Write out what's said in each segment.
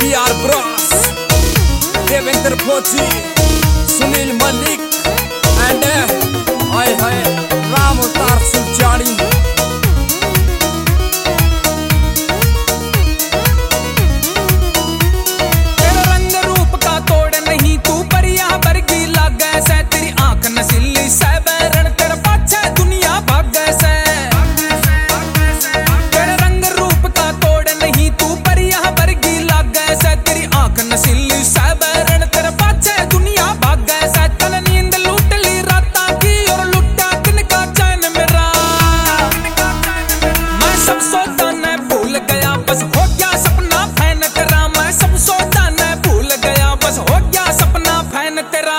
PR Bros, Devendra फौजी, Sunil Malik and आए हाय राम अवतार सुलझानी। तेरा रंग रूप का तोड़ नहीं तू परिया बरगी लागे से, तेरी आंख नसीली से बैरण तेरा पाछे दुनिया भागे से। तेरा रंग रूप का तोड़ नहीं तू परिया बरगी लागे से, तेरी आंख नसीली से बैरण तेरा पाछे दुनिया भागे से। कल नींद लूट ली राता की और लुटा किनका चैन मेरा, मैं सब सोचा न भूल गया बस हो गया सपना फैन तेरा। मैं सब सोचा न भूल गया बस हो गया सपना फैन तेरा।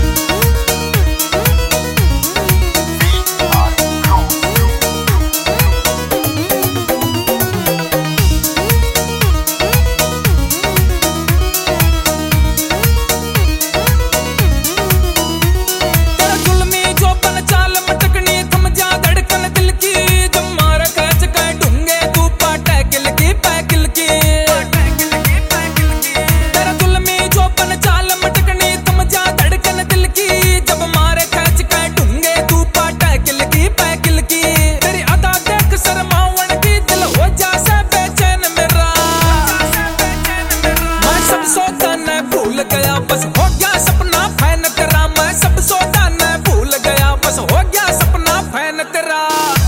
भूल गया बस हो गया सपना फैन तेरा। मैं सब सोचा न भूल गया बस हो गया सपना फैन तेरा।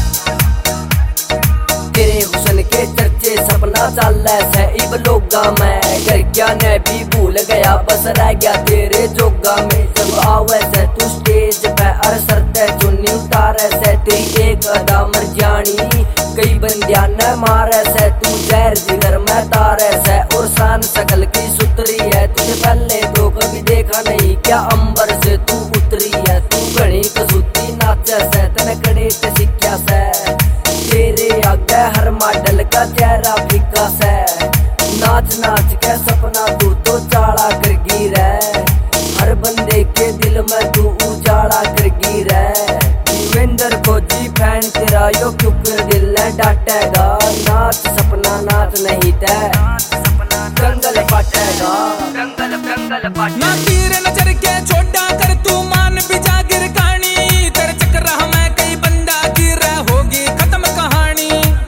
तेरे हुस्न के चर्चे सपना चल है इब लोगा मैं, घर क्या ने भी भूल गया बस रह गया तेरे जोगा में। जब आवे से तू स्टेज पे अर सरते चुन्नी उतारे से, तेरी एक अदा मर जानी कई बंदिया न मारे से। तू जहर जिगर में तारे से और शान सकल की सुतरी है, तुझे पहले तो कभी देखा नहीं क्या अंबर से तू उतरी है। तू घनी कसूती नाचे से तने कड़े ते सिक्या से, तेरे आगे हर मॉडल का चेहरा फीका से। नाच नाच के सपना तू तो चाड़ा कर गिरे, हर बंदे के दिल में तू उजाड़ा कर गिरे। देवेंद्र फौजी फैन तेरा यो क्यों कर दिल डांटेगा। नाच सपना नाच नहीं ते दंगल पाटेगा, दंगल दंगल पाटेगा। ना तीर नजर के छोड़ा कर तू मान भी जागिर कहानी, तेरे चक्कर में कई बंदा गिर होगी खत्म कहानी।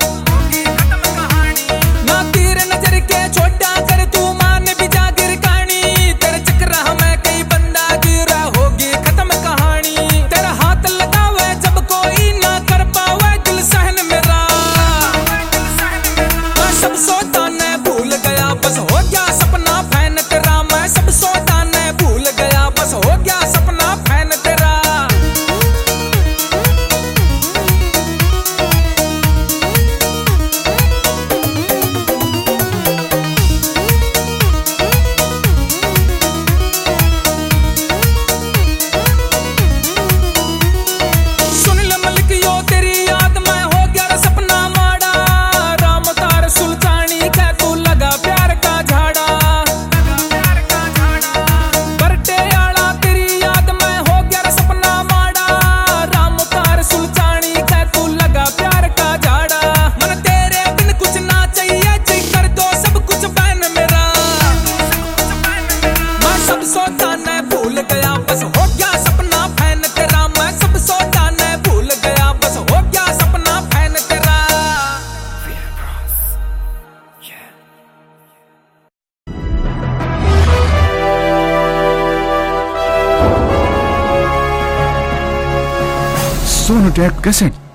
ना तीर नजर के छोड़ा कर तू मान भी जागिर कहानी, तेरे चक्कर में कई बंदा गिर होगी खत्म कहानी। तेरा हाथ लगावे जब कोई ना कर पावे दिल सहन मेरा, मैं सब सोचा न भूल गया बस हो गया सपना फैन तेरा। मैं सब सोचा न भूल गया बस हो गया सपना फैन तेरा। सुनील मलिक यो तेरी याद में हो गया सपना माड़ा, राम अवतार सुलझानी का तू लगा प्यार का झाड़ा। बरटे आला तेरी याद में हो गया सपना माड़ा, राम अवतार सुलझानी का तू लगा प्यार का झाड़ा। मन तेरे बिन कुछ ना चाहिए जी कर दो सब कुछ बहन मेरा, मैं सब सोचा न भूल गया बस हो गया सपना फैन तेरा। मैं सब सोचा न भूल गया बस हो गया सपना फैन तेरा। सोनोटेक कैसेट।